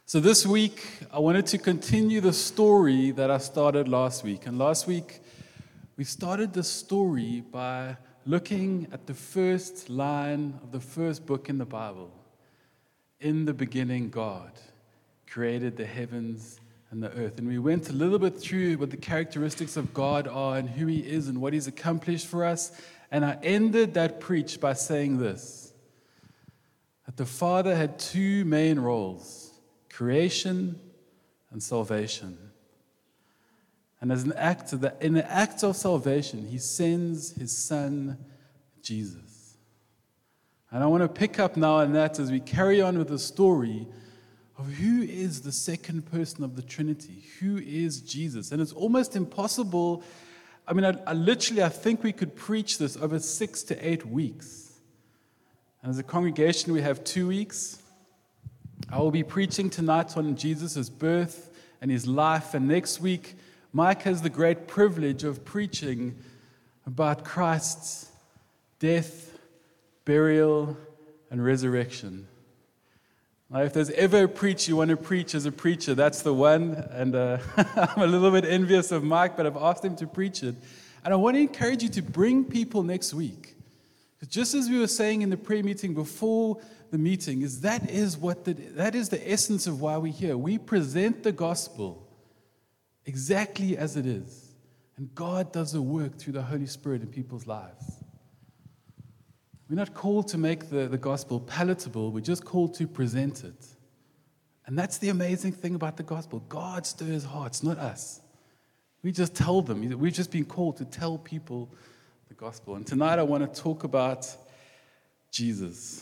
So this week, I wanted to continue the story that I started last week. And last week, we started the story by looking at the first line of the first book in the Bible. In the beginning, God created the heavens and the earth. And we went a little bit through what the characteristics of God are and who He is and what He's accomplished for us. And I ended that preach by saying this, that the Father had two main roles: creation and salvation. And as an act of in the act of salvation, He sends His Son, Jesus. And I want to pick up now on that as we carry on with the story of who is the second person of the Trinity. Who is Jesus? And it's almost impossible. I mean, I think we could preach this over 6 to 8 weeks. And as a congregation, we have 2 weeks. I will be preaching tonight on Jesus' birth and His life, and next week, Mike has the great privilege of preaching about Christ's death, burial, and resurrection. Now, if there's ever a preach you want to preach as a preacher, that's the one, and I'm a little bit envious of Mike, but I've asked him to preach it. And I want to encourage you to bring people next week. Just as we were saying in the prayer meeting before the meeting, that is the essence of why we're here. We present the gospel exactly as it is. And God does the work through the Holy Spirit in people's lives. We're not called to make the gospel palatable. We're just called to present it. And that's the amazing thing about the gospel. God stirs hearts, not us. We just tell them. We've just been called to tell people the gospel. And tonight I want to talk about Jesus.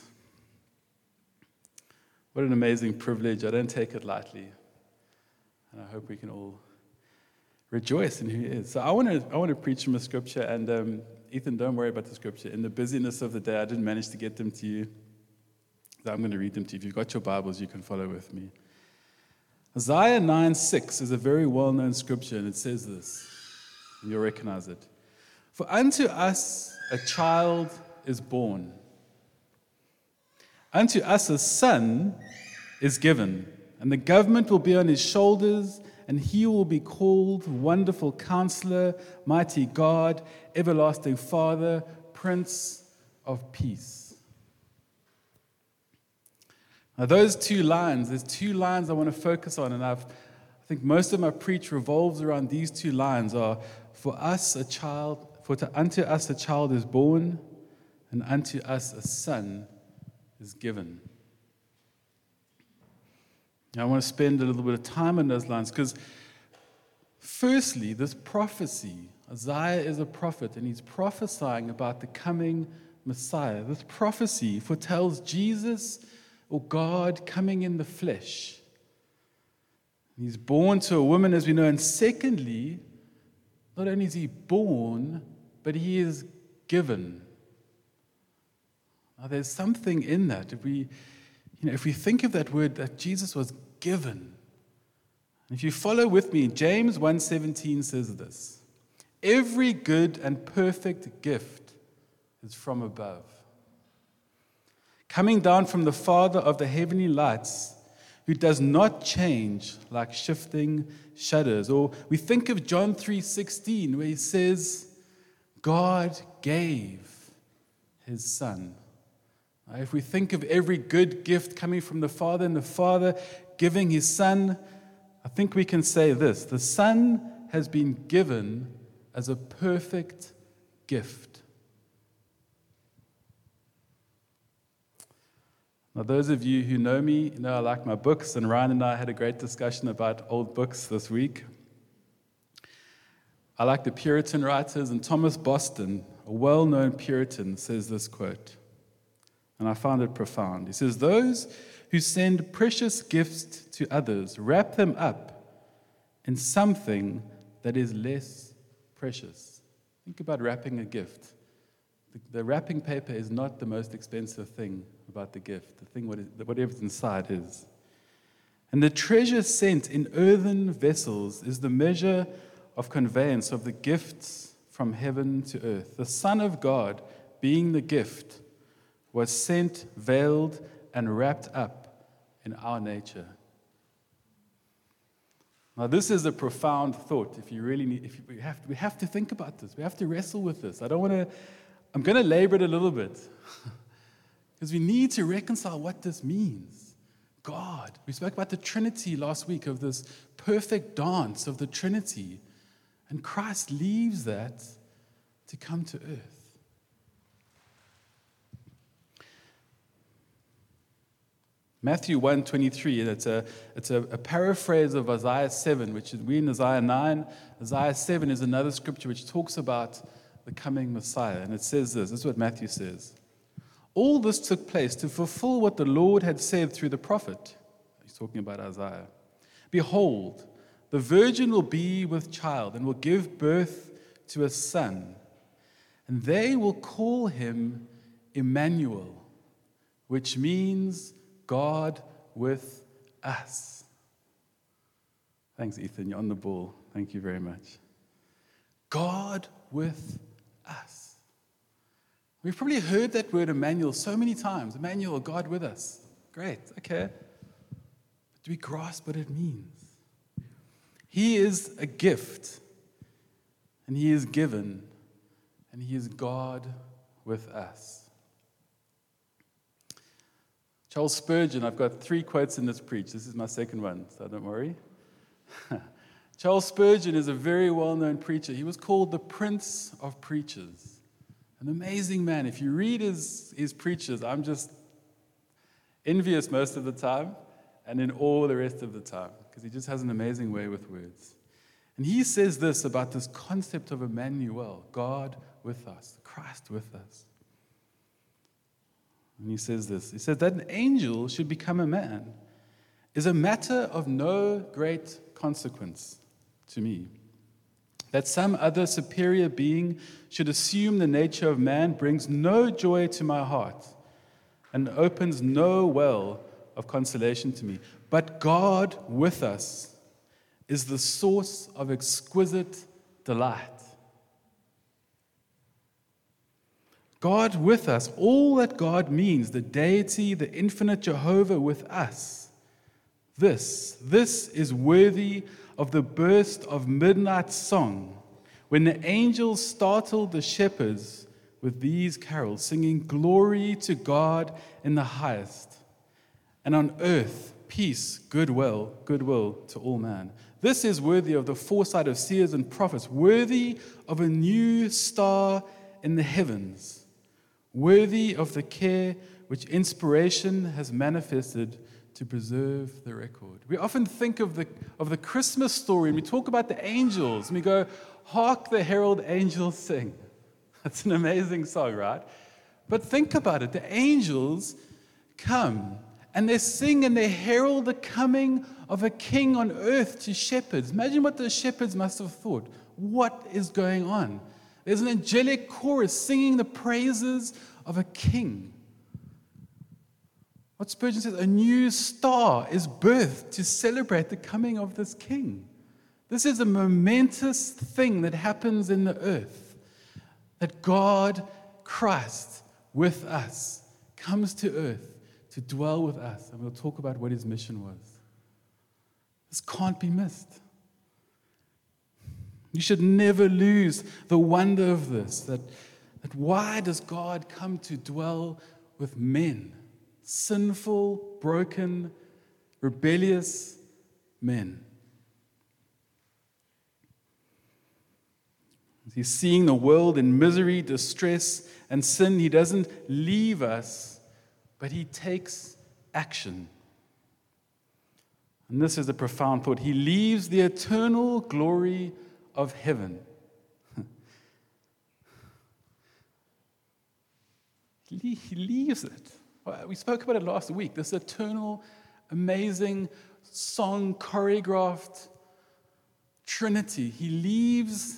What an amazing privilege. I don't take it lightly. And I hope we can all rejoice in who He is. So I want to preach from a scripture, and Ethan, don't worry about the scripture. In the busyness of the day, I didn't manage to get them to you. So I'm going to read them to you. If you've got your Bibles, you can follow with me. Isaiah 9:6 is a very well-known scripture, and it says this. You'll recognize it. For unto us a child is born. Unto us a son is given, and the government will be on His shoulders, and He will be called Wonderful Counselor, Mighty God, Everlasting Father, Prince of Peace. Now there's two lines I want to focus on, and I think most of my preach revolves around these two lines are, unto us a child is born, and unto us a son is given. Now, I want to spend a little bit of time on those lines because, firstly, this prophecy, Isaiah is a prophet and he's prophesying about the coming Messiah. This prophecy foretells Jesus or God coming in the flesh. He's born to a woman, as we know, and secondly, not only is He born, but He is given. Now, there's something in that. If we think of that word, that Jesus was given. If you follow with me, James 1:17 says this: every good and perfect gift is from above, coming down from the Father of the heavenly lights, who does not change like shifting shadows. Or we think of John 3:16, where He says, God gave His Son. Now, if we think of every good gift coming from the Father and the Father giving His Son, I think we can say this: the Son has been given as a perfect gift. Now, those of you who know me know I like my books, and Ryan and I had a great discussion about old books this week. I like the Puritan writers, and Thomas Boston, a well-known Puritan, says this quote, and I found it profound. He says, those who send precious gifts to others wrap them up in something that is less precious. Think about wrapping a gift. The wrapping paper is not the most expensive thing about the gift. The thing, whatever's inside is. And the treasure sent in earthen vessels is the measure of conveyance of the gifts from heaven to earth. The Son of God, being the gift, was sent, veiled, and wrapped up in our nature. Now, this is a profound thought. If you really need, if you, we have to think about this. We have to wrestle with this. I'm going to labor it a little bit because we need to reconcile what this means. God. We spoke about the Trinity last week, of this perfect dance of the Trinity. And Christ leaves that to come to earth. Matthew 1:23, it's a paraphrase of Isaiah 7, which is, we in Isaiah 9. Isaiah 7 is another scripture which talks about the coming Messiah. And it says this is what Matthew says. All this took place to fulfill what the Lord had said through the prophet. He's talking about Isaiah. Behold, the virgin will be with child and will give birth to a son, and they will call him Emmanuel, which means God with us. Thanks, Ethan. You're on the ball. Thank you very much. God with us. We've probably heard that word Emmanuel so many times. Emmanuel, God with us. Great, okay. But do we grasp what it means? He is a gift, and he is given, and he is God with us. Charles Spurgeon, I've got 3 quotes in this preach. This is my second one, so don't worry. Charles Spurgeon is a very well-known preacher. He was called the Prince of Preachers. An amazing man. If you read his preachers, I'm just envious most of the time and in awe the rest of the time, because he just has an amazing way with words. And he says this about this concept of Emmanuel, God with us, Christ with us. And he says this. He says that an angel should become a man is a matter of no great consequence to me. That some other superior being should assume the nature of man brings no joy to my heart and opens no well of consolation to me. But God with us is the source of exquisite delight. God with us, all that God means, the deity, the infinite Jehovah with us. This is worthy of the burst of midnight song when the angels startled the shepherds with these carols, singing glory to God in the highest, and on earth peace, goodwill to all man. This is worthy of the foresight of seers and prophets, worthy of a new star in the heavens, worthy of the care which inspiration has manifested to preserve the record. We often think of the Christmas story, and we talk about the angels, and we go, hark the herald angels sing. That's an amazing song, right? But think about it. The angels come, and they sing and they herald the coming of a king on earth to shepherds. Imagine what the shepherds must have thought. What is going on? There's an angelic chorus singing the praises of a king. What Spurgeon says, a new star is birthed to celebrate the coming of this king. This is a momentous thing that happens in the earth, that God, Christ, with us, comes to earth to dwell with us. And we'll talk about what his mission was. This can't be missed. You should never lose the wonder of this, that why does God come to dwell with men? Sinful, broken, rebellious men. He's seeing the world in misery, distress, and sin. He doesn't leave us, but he takes action. And this is a profound thought. He leaves the eternal glory of heaven. He leaves it. We spoke about it last week. This eternal, amazing, song choreographed Trinity. He leaves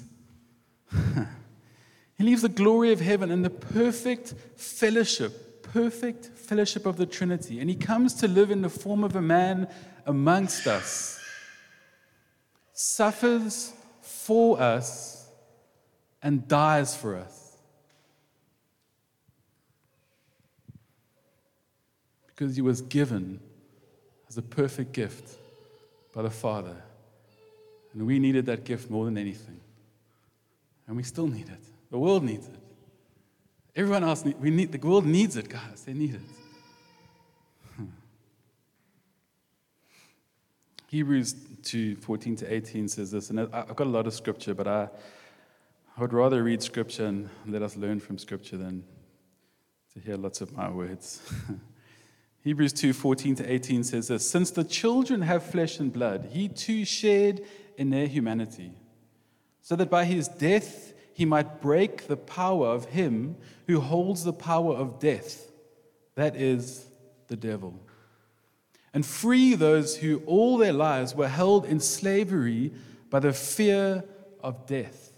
the glory of heaven and the perfect fellowship of the Trinity. And he comes to live in the form of a man amongst us, suffers for us, and dies for us. Because he was given as a perfect gift by the Father And we needed that gift more than anything. And we still need it. The world needs it. Everyone else, the world needs it, guys. They need it. Hebrews 2:14-18 says this, and I've got a lot of scripture, but I would rather read scripture and let us learn from scripture than to hear lots of my words. Hebrews 2:14-18 says this, since the children have flesh and blood, he too shared in their humanity, so that by his death he might break the power of him who holds the power of death, that is, the devil, and free those who all their lives were held in slavery by the fear of death.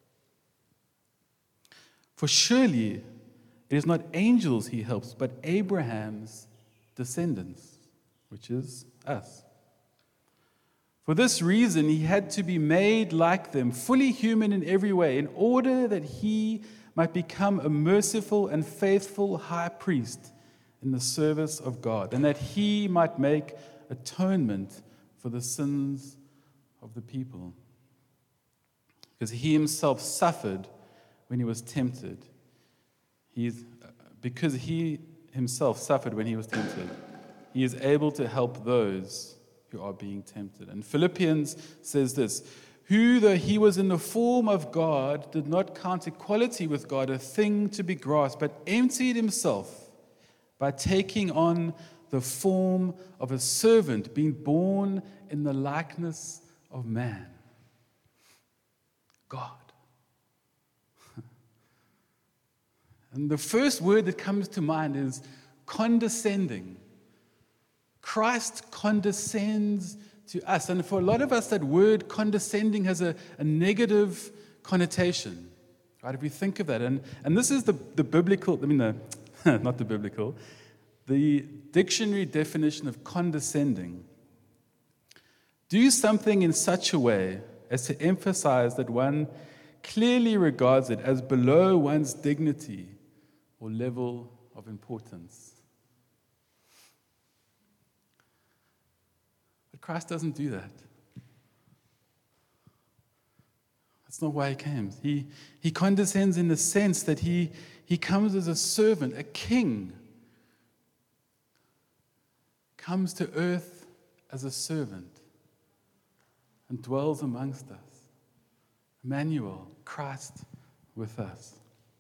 For surely it is not angels he helps, but Abraham's descendants, which is us. For this reason, he had to be made like them, fully human in every way, in order that he might become a merciful and faithful high priest in the service of God, and that he might make atonement for the sins of the people. Because he himself suffered when he was tempted. Because he himself suffered when he was tempted, he is able to help those who are being tempted. And Philippians says this, who, though he was in the form of God, did not count equality with God a thing to be grasped, but emptied himself by taking on the form of a servant, being born in the likeness of man. God. And the first word that comes to mind is condescending. Christ condescends to us. And for a lot of us, that word condescending has a negative connotation. Right? If we think of that. And this is the biblical, not the biblical, the dictionary definition of condescending. Do something in such a way as to emphasize that one clearly regards it as below one's dignity or level of importance. But Christ doesn't do that. That's not why he came. He condescends in the sense that he comes as a servant, a king. Comes to earth as a servant and dwells amongst us. Emmanuel, Christ with us.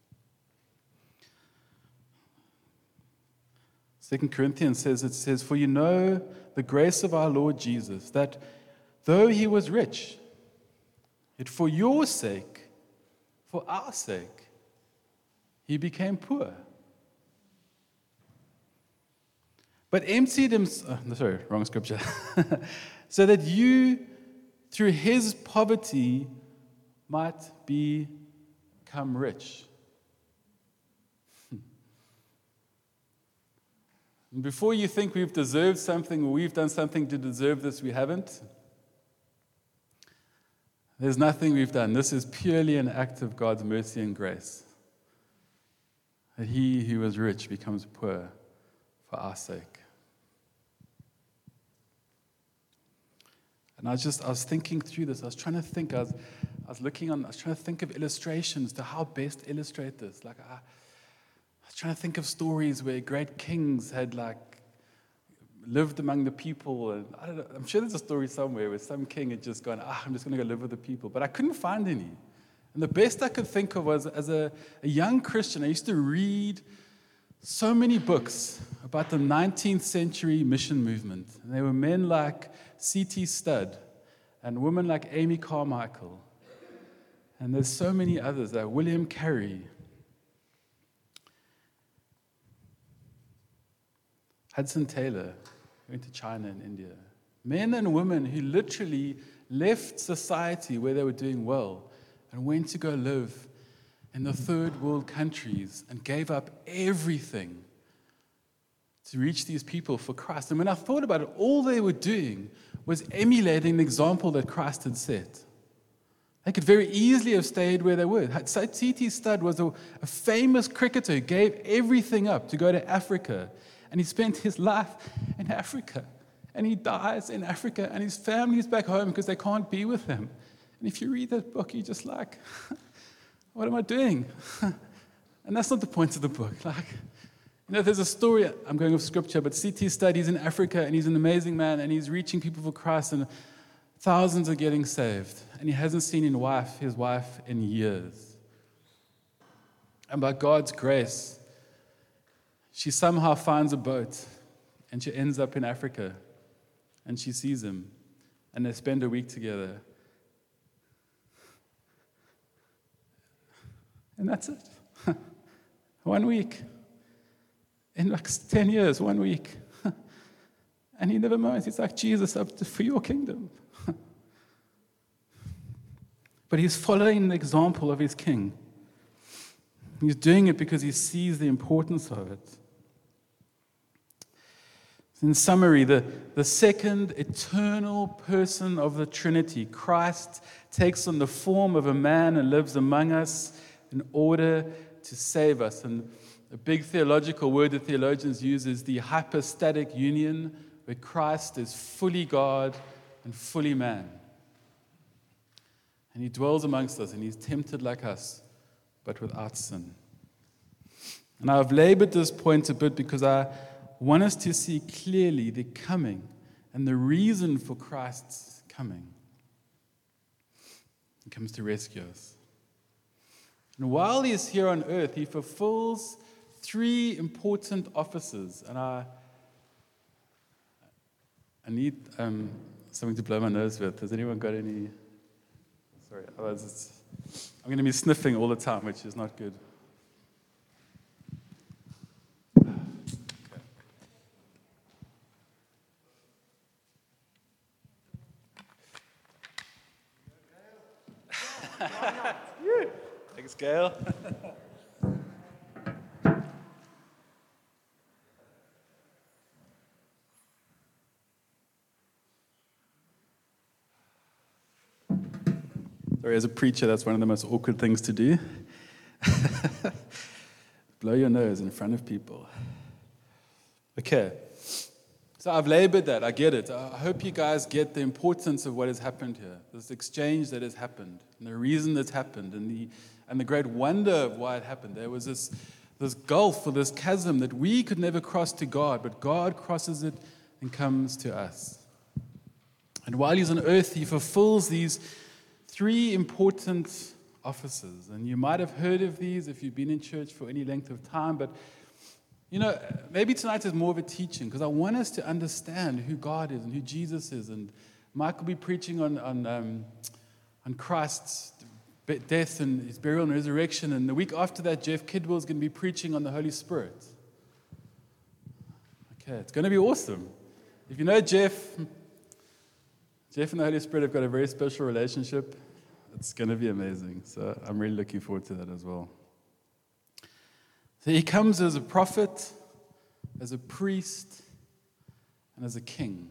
2 Corinthians says, for you know the grace of our Lord Jesus, that though he was rich, yet for your sake, for our sake, he became poor. But emptied himself, wrong scripture, so that you, through his poverty, might become rich. And before you think we've deserved something or we've done something to deserve this, we haven't. There's nothing we've done. This is purely an act of God's mercy and grace. That he who was rich becomes poor for our sake. And I was thinking through this. I was trying to think. I was trying to think of illustrations to how best illustrate this. I was trying to think of stories where great kings had lived among the people. And I don't know, I'm sure there's a story somewhere where some king had just gone, I'm just going to go live with the people. But I couldn't find any. And the best I could think of was, as a young Christian, I used to read so many books about the 19th century mission movement. And there were men like C.T. Studd and women like Amy Carmichael. And there's so many others, William Carey, Hudson Taylor, who went to China and India. Men and women who literally left society where they were doing well and went to go live in the third world countries and gave up everything to reach these people for Christ. And when I thought about it, all they were doing was emulating the example that Christ had set. They could very easily have stayed where they were. C.T. Studd was a famous cricketer who gave everything up to go to Africa. And he spent his life in Africa. and he dies in Africa, and his family's back home because they can't be with him. And if you read that book, you're just like, what am I doing? And that's not the point of the book. There's a story, I'm going off scripture, but C.T. studies in Africa, and he's an amazing man, and he's reaching people for Christ, and thousands are getting saved. And he hasn't seen his wife in years. And by God's grace, she somehow finds a boat, and she ends up in Africa, and she sees him, and they spend a week together. And that's it. 1 week. In 10 years, 1 week. And he never minds. He's like, Jesus, up for your kingdom. But he's following the example of his king. He's doing it because he sees the importance of it. In summary, the second eternal person of the Trinity, Christ, takes on the form of a man and lives among us in order to save us. And a big theological word that theologians use is the hypostatic union, where Christ is fully God and fully man. And he dwells amongst us, and he's tempted like us, but without sin. And I've labored this point a bit because I want us to see clearly the coming and the reason for Christ's coming. He comes to rescue us. And while he is here on earth, he fulfills 3 important offices. And I need something to blow my nose with. Has anyone got any? Sorry, otherwise I'm going to be sniffing all the time, which is not good. Thanks, Gail. Sorry, as a preacher, that's one of the most awkward things to do. Blow your nose in front of people. Okay. So I've labored that. I get it. I hope you guys get the importance of what has happened here. This exchange that has happened, and the reason that's happened, and the great wonder of why it happened. There was this gulf or this chasm that we could never cross to God, but God crosses it and comes to us. And while he's on earth, he fulfills these 3 important offices. And you might have heard of these if you've been in church for any length of time, but maybe tonight is more of a teaching, because I want us to understand who God is and who Jesus is. And Mike will be preaching on Christ's death and his burial and resurrection. And the week after that, Jeff Kidwell is going to be preaching on the Holy Spirit. Okay, it's going to be awesome. If you know Jeff and the Holy Spirit have got a very special relationship. It's going to be amazing. So I'm really looking forward to that as well. So he comes as a prophet, as a priest, and as a king.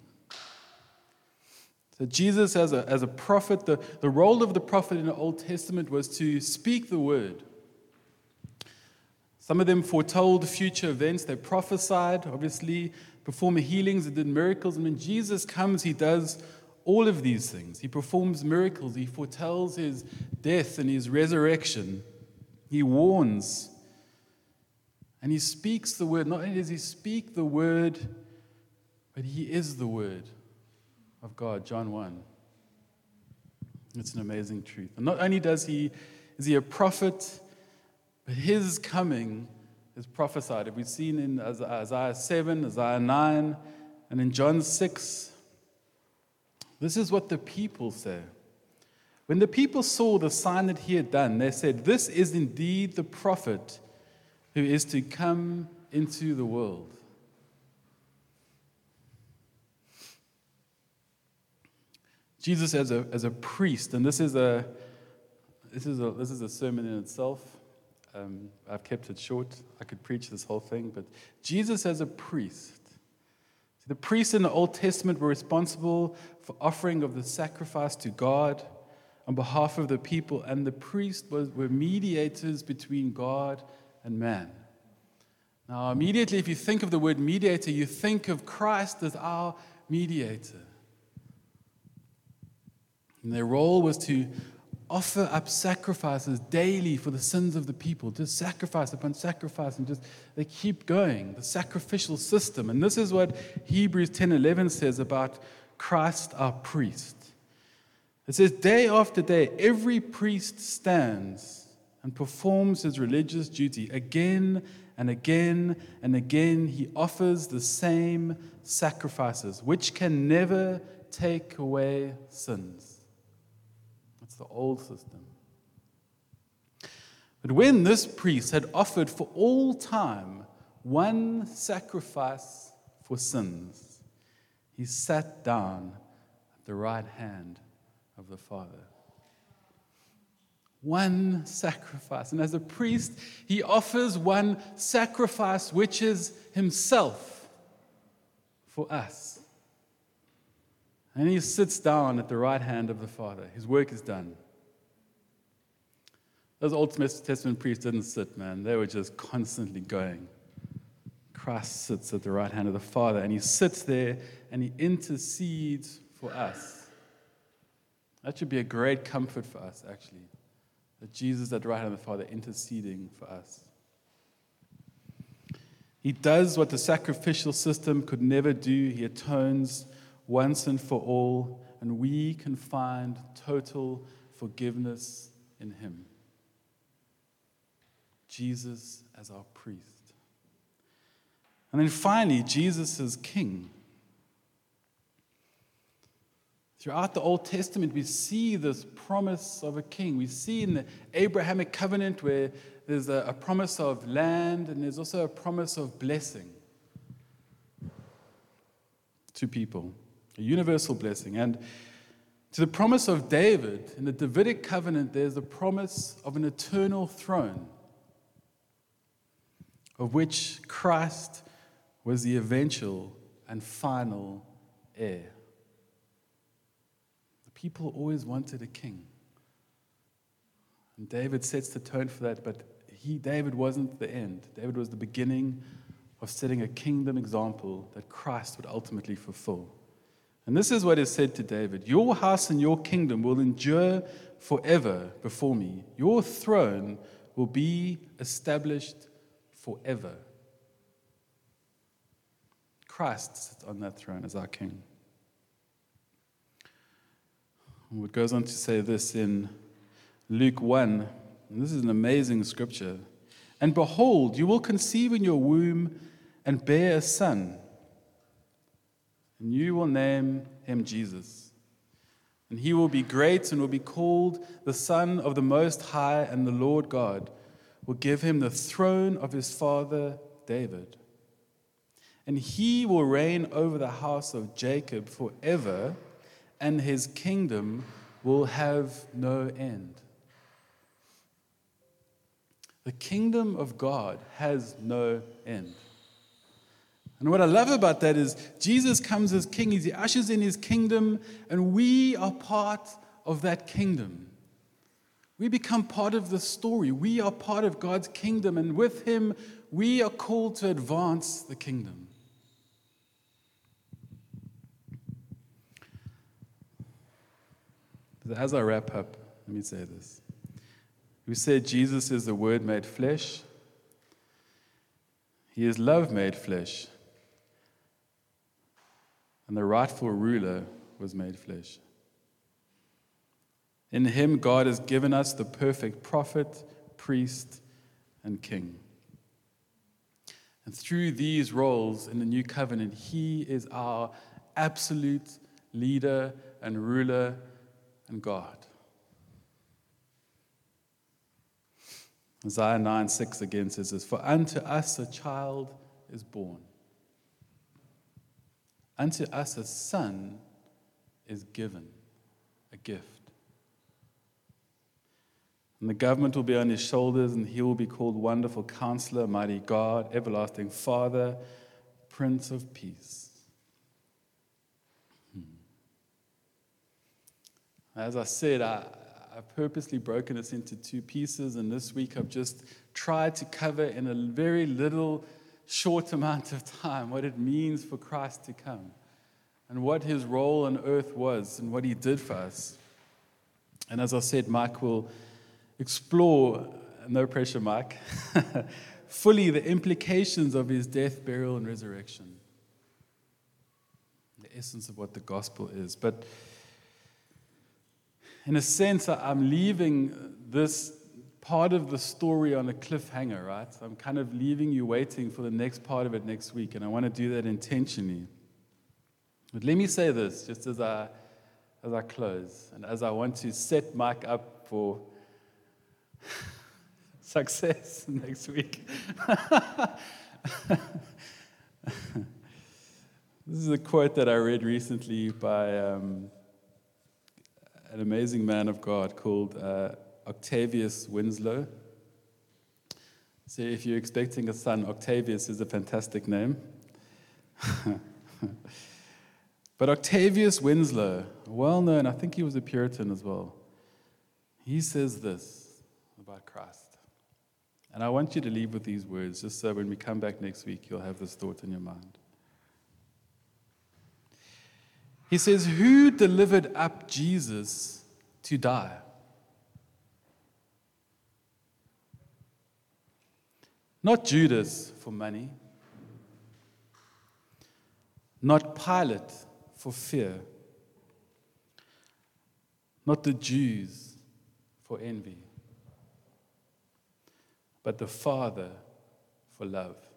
So Jesus as a prophet, the role of the prophet in the Old Testament was to speak the word. Some of them foretold future events. They prophesied, obviously, performed healings and did miracles. And when Jesus comes, he does all of these things. He performs miracles. He foretells his death and his resurrection. He warns. And he speaks the word. Not only does he speak the word, but he is the word of God. John 1. It's an amazing truth. And not only is he a prophet, but his coming is prophesied. We've seen in Isaiah 7, Isaiah 9, and in John 6. This is what the people say. When the people saw the sign that he had done, they said, "This is indeed the prophet who is to come into the world." Jesus as a priest, and this is a sermon in itself. I've kept it short. I could preach this whole thing, but Jesus as a priest. The priests in the Old Testament were responsible for offering of the sacrifice to God on behalf of the people, and the priests were mediators between God and man. Now, immediately, if you think of the word mediator, you think of Christ as our mediator. And their role was to offer up sacrifices daily for the sins of the people, just sacrifice upon sacrifice, and just they keep going, the sacrificial system. And this is what Hebrews 10:11 says about Christ our priest. It says, day after day, every priest stands and performs his religious duty. Again and again and again, he offers the same sacrifices, which can never take away sins. That's the old system. But when this priest had offered for all time one sacrifice for sins, he sat down at the right hand of the Father. One sacrifice. And as a priest, he offers one sacrifice, which is himself for us. And he sits down at the right hand of the Father. His work is done. Those Old Testament priests didn't sit, man. They were just constantly going. Christ sits at the right hand of the Father, and he sits there and he intercedes for us. That should be a great comfort for us, actually. That Jesus is at the right hand of the Father interceding for us. He does what the sacrificial system could never do. He atones once and for all, and we can find total forgiveness in him. Jesus as our priest. And then finally, Jesus is king. Throughout the Old Testament, we see this promise of a king. We see in the Abrahamic covenant where there's a promise of land and there's also a promise of blessing to people, a universal blessing. And to the promise of David, in the Davidic covenant, there's the promise of an eternal throne, of which Christ was the eventual and final heir. People always wanted a king. And David sets the tone for that, but David wasn't the end. David was the beginning of setting a kingdom example that Christ would ultimately fulfill. And this is what is said to David: your house and your kingdom will endure forever before me. Your throne will be established forever. Christ sits on that throne as our king. It goes on to say this in Luke 1, and this is an amazing scripture. And behold, you will conceive in your womb and bear a son, and you will name him Jesus. And he will be great and will be called the Son of the Most High, and the Lord God will give him the throne of his father David. And he will reign over the house of Jacob forever, and his kingdom will have no end. The kingdom of God has no end. And what I love about that is Jesus comes as king. He ushers in his kingdom, and we are part of that kingdom. We become part of the story. We are part of God's kingdom, and with him, we are called to advance the kingdom. As I wrap up, let me say this. We said Jesus is the Word made flesh. He is love made flesh. And the rightful ruler was made flesh. In him, God has given us the perfect prophet, priest, and king. And through these roles in the new covenant, he is our absolute leader and ruler and God. Isaiah 9:6 again says this: for unto us a child is born. Unto us a son is given, a gift. And the government will be on his shoulders, and he will be called Wonderful Counselor, Mighty God, Everlasting Father, Prince of Peace. As I said, I've purposely broken this into two pieces, and this week I've just tried to cover in a very little, short amount of time what it means for Christ to come. and what his role on earth was and what he did for us. And as I said, Mike will explore, no pressure, Mike, fully the implications of his death, burial, and resurrection. The essence of what the gospel is. But in a sense, I'm leaving this part of the story on a cliffhanger, right? I'm kind of leaving you waiting for the next part of it next week, and I want to do that intentionally. But let me say this, just as I close, and as I want to set Mike up for success next week. This is a quote that I read recently by an amazing man of God called Octavius Winslow. So if you're expecting a son, Octavius is a fantastic name. But Octavius Winslow, well known, I think he was a Puritan as well, he says this about Christ. And I want you to leave with these words, just so when we come back next week, you'll have this thought in your mind. He says, "Who delivered up Jesus to die? Not Judas for money, not Pilate for fear, not the Jews for envy, but the Father for love."